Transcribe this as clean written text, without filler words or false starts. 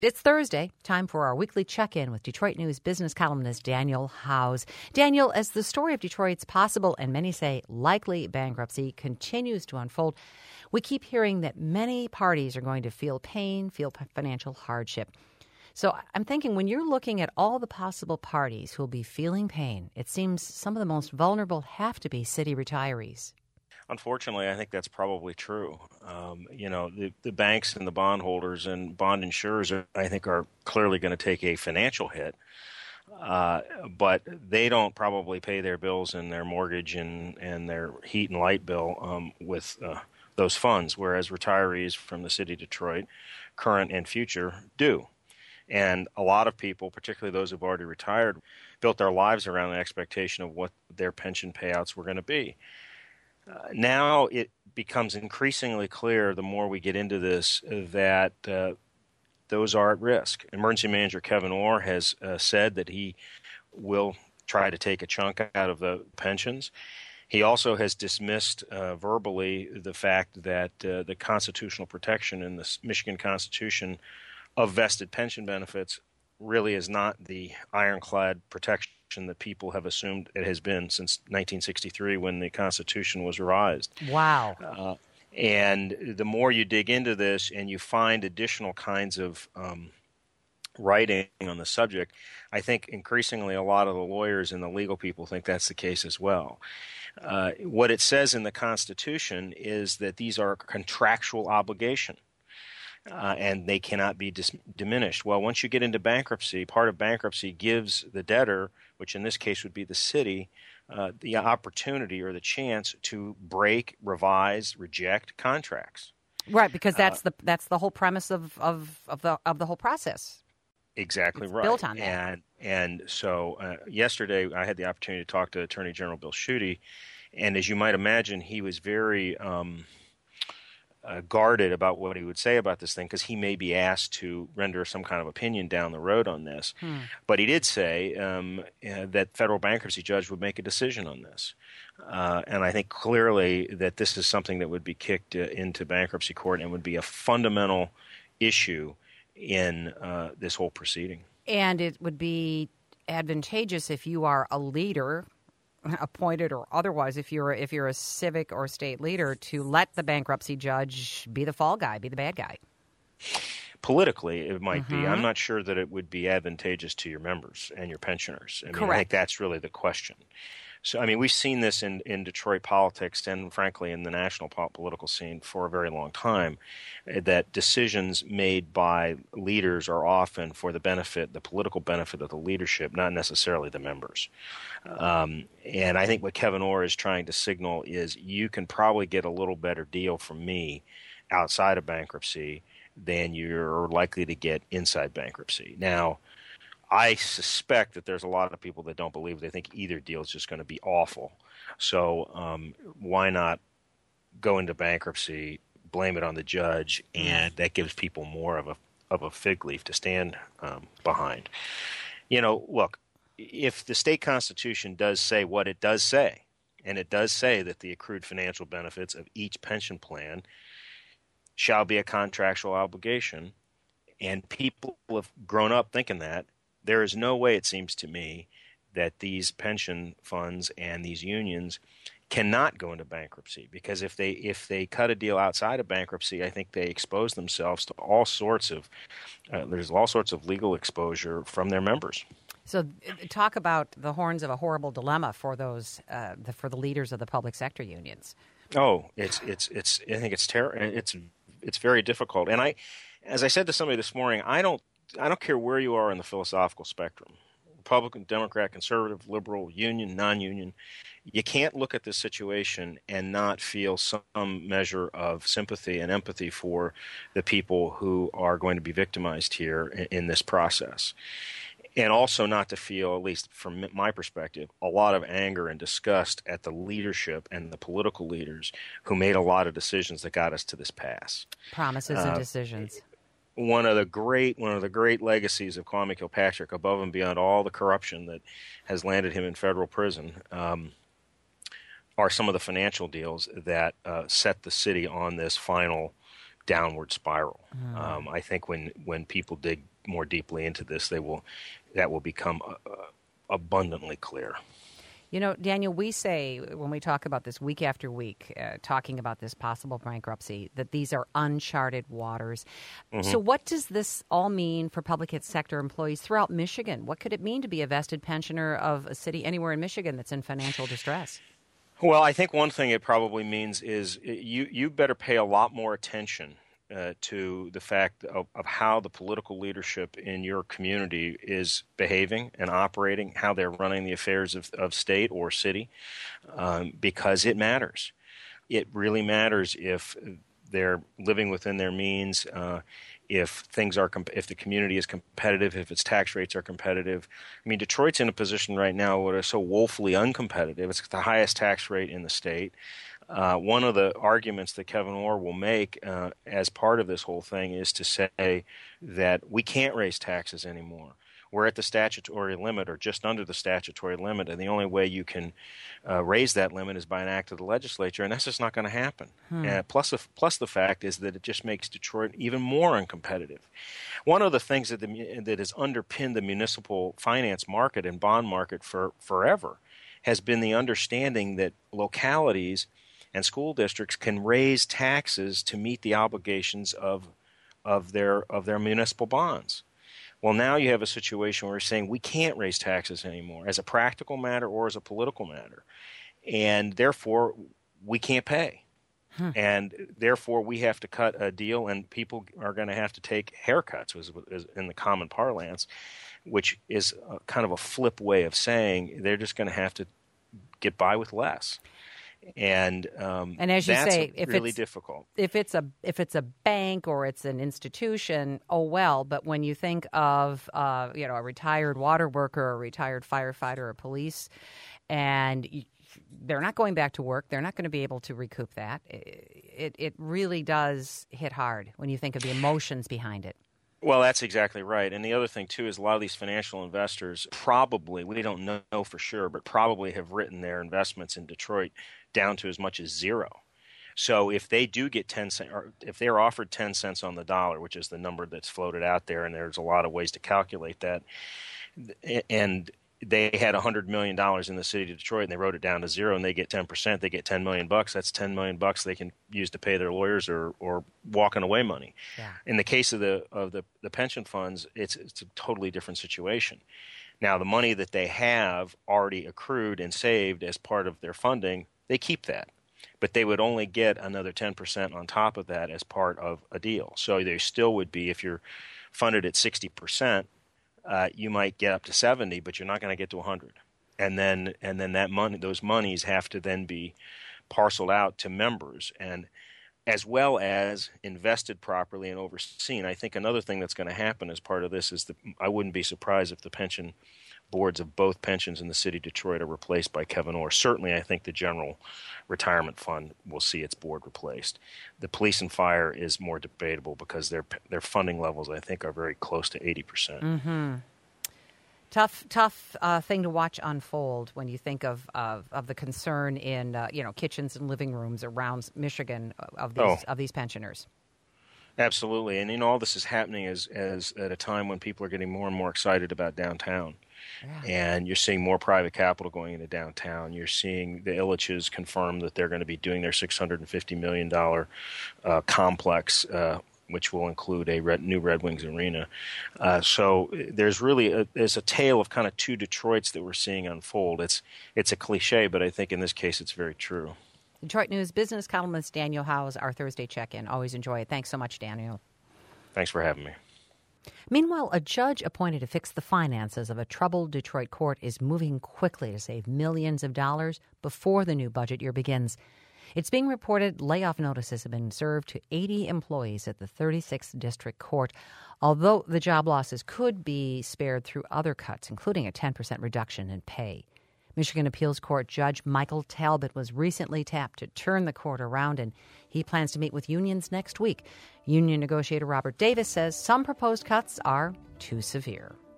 It's Thursday, time for our weekly check-in with Detroit News business columnist Daniel Howes. Daniel, as the story of Detroit's possible and many say likely bankruptcy continues to unfold, we keep hearing that many parties are going to feel pain, feel financial hardship. So I'm thinking when you're looking at all the possible parties who will be feeling pain, it seems some of the most vulnerable have to be city retirees. Unfortunately, I think that's probably true. The banks and the bondholders and bond insurers, I think, are clearly going to take a financial hit, but they don't probably pay their bills and their mortgage and their heat and light bill with those funds, whereas retirees from the city of Detroit, current and future, do. And a lot of people, particularly those who've already retired, built their lives around the expectation of what their pension payouts were going to be. Now it becomes increasingly clear the more we get into this that those are at risk. Emergency Manager Kevin Orr has said that he will try to take a chunk out of the pensions. He also has dismissed verbally the fact that the constitutional protection in the Michigan Constitution of vested pension benefits really is not the ironclad protection that people have assumed it has been since 1963 when the Constitution was revised. Wow. And the more you dig into this and you find additional kinds of writing on the subject, I think increasingly a lot of the lawyers and the legal people think that's the case as well. What it says in the Constitution is that these are a contractual obligation. And they cannot be diminished. Well, once you get into bankruptcy, part of bankruptcy gives the debtor, which in this case would be the city, the opportunity or the chance to break, revise, reject contracts. Right, because that's the whole premise of the whole process. Exactly it's right. Built on that. And so yesterday I had the opportunity to talk to Attorney General Bill Schuette, and as you might imagine, he was very guarded about what he would say about this thing because he may be asked to render some kind of opinion down the road on this. But he did say that federal bankruptcy judge would make a decision on this. And I think clearly that this is something that would be kicked into bankruptcy court and would be a fundamental issue in this whole proceeding. And it would be advantageous if you are a leader, appointed or otherwise, if you're a civic or state leader, to let the bankruptcy judge be the fall guy, be the bad guy. Politically, it might be. I'm not sure that it would be advantageous to your members and your pensioners. Correct. I think that's really the question. So, we've seen this in Detroit politics and, frankly, in the national political scene for a very long time, that decisions made by leaders are often for the political benefit of the leadership, not necessarily the members. And I think what Kevin Orr is trying to signal is you can probably get a little better deal from me outside of bankruptcy than you're likely to get inside bankruptcy. Now, I suspect that there's a lot of people that don't believe. They think either deal is just going to be awful. So why not go into bankruptcy, blame it on the judge, and that gives people more of a fig leaf to stand behind. Look, if the state constitution does say what it does say, and it does say that the accrued financial benefits of each pension plan shall be a contractual obligation, and people have grown up thinking that, there is no way, it seems to me, that these pension funds and these unions cannot go into bankruptcy, because if they cut a deal outside of bankruptcy, I think they expose themselves to all sorts of legal exposure from their members. So, talk about the horns of a horrible dilemma for those for the leaders of the public sector unions. Oh, I think it's terrible. It's very difficult. And as I said to somebody this morning, I don't care where you are in the philosophical spectrum, Republican, Democrat, conservative, liberal, union, non-union. You can't look at this situation and not feel some measure of sympathy and empathy for the people who are going to be victimized here in this process. And also not to feel, at least from my perspective, a lot of anger and disgust at the leadership and the political leaders who made a lot of decisions that got us to this pass. Promises and decisions. One of the great legacies of Kwame Kilpatrick, above and beyond all the corruption that has landed him in federal prison, are some of the financial deals that set the city on this final downward spiral. I think when people dig more deeply into this, that will become abundantly clear. You know, Daniel, we say when we talk about this week after week, talking about this possible bankruptcy, that these are uncharted waters. Mm-hmm. So what does this all mean for public sector employees throughout Michigan? What could it mean to be a vested pensioner of a city anywhere in Michigan that's in financial distress? Well, I think one thing it probably means is you better pay a lot more attention to the fact of how the political leadership in your community is behaving and operating, how they're running the affairs of state or city, because it matters. It really matters if they're living within their means, if the community is competitive, if its tax rates are competitive. I mean, Detroit's in a position right now where it's so woefully uncompetitive. It's the highest tax rate in the state. One of the arguments that Kevin Orr will make as part of this whole thing is to say that we can't raise taxes anymore. We're at the statutory limit or just under the statutory limit, and the only way you can raise that limit is by an act of the legislature, and that's just not going to happen. Plus the fact is that it just makes Detroit even more uncompetitive. One of the things that has underpinned the municipal finance market and bond market for forever has been the understanding that localities and school districts can raise taxes to meet the obligations of their municipal bonds. Well, now you have a situation where we're saying we can't raise taxes anymore as a practical matter or as a political matter, and therefore we can't pay. And therefore we have to cut a deal, and people are going to have to take haircuts, as in the common parlance, which is kind of a flip way of saying they're just going to have to get by with less. And as you that's say, if really it's difficult. If it's a bank or it's an institution, oh well. But when you think of a retired water worker, a retired firefighter, or police, and they're not going back to work, they're not going to be able to recoup that. It really does hit hard when you think of the emotions behind it. Well, that's exactly right. And the other thing, too, is a lot of these financial investors probably, we don't know for sure, but probably have written their investments in Detroit down to as much as zero. So if they do get 10 cents, or if they're offered 10 cents on the dollar, which is the number that's floated out there, and there's a lot of ways to calculate that, and they had $100 million in the city of Detroit, and they wrote it down to zero, and they get 10%. They get $10 million. That's $10 million they can use to pay their lawyers or walking away money. Yeah. In the case of the pension funds, it's a totally different situation. Now, the money that they have already accrued and saved as part of their funding, they keep that. But they would only get another 10% on top of that as part of a deal. So there still would be, if you're funded at 60%, you might get up to 70, but you're not going to get to 100. And then that money, those monies have to then be parceled out to members, and as well as invested properly and overseen. I think another thing that's going to happen as part of this is that I wouldn't be surprised if the pension boards of both pensions in the city of Detroit are replaced by Kevin Orr. Certainly, I think the General Retirement Fund will see its board replaced. The police and fire is more debatable because their funding levels, I think, are very close to 80%. Mm-hmm. Tough thing to watch unfold when you think of the concern in kitchens and living rooms around Michigan of these pensioners. Absolutely, and all this is happening as at a time when people are getting more and more excited about downtown. Yeah. And you're seeing more private capital going into downtown. You're seeing the Ilitches confirm that they're going to be doing their $650 million complex, which will include a new Red Wings arena. So there's really there's a tale of kind of two Detroits that we're seeing unfold. It's a cliche, but I think in this case it's very true. Detroit News business columnist Daniel Howes, our Thursday check-in. Always enjoy it. Thanks so much, Daniel. Thanks for having me. Meanwhile, a judge appointed to fix the finances of a troubled Detroit court is moving quickly to save millions of dollars before the new budget year begins. It's being reported layoff notices have been served to 80 employees at the 36th District Court, although the job losses could be spared through other cuts, including a 10% reduction in pay. Michigan Appeals Court Judge Michael Talbot was recently tapped to turn the court around, and he plans to meet with unions next week. Union negotiator Robert Davis says some proposed cuts are too severe.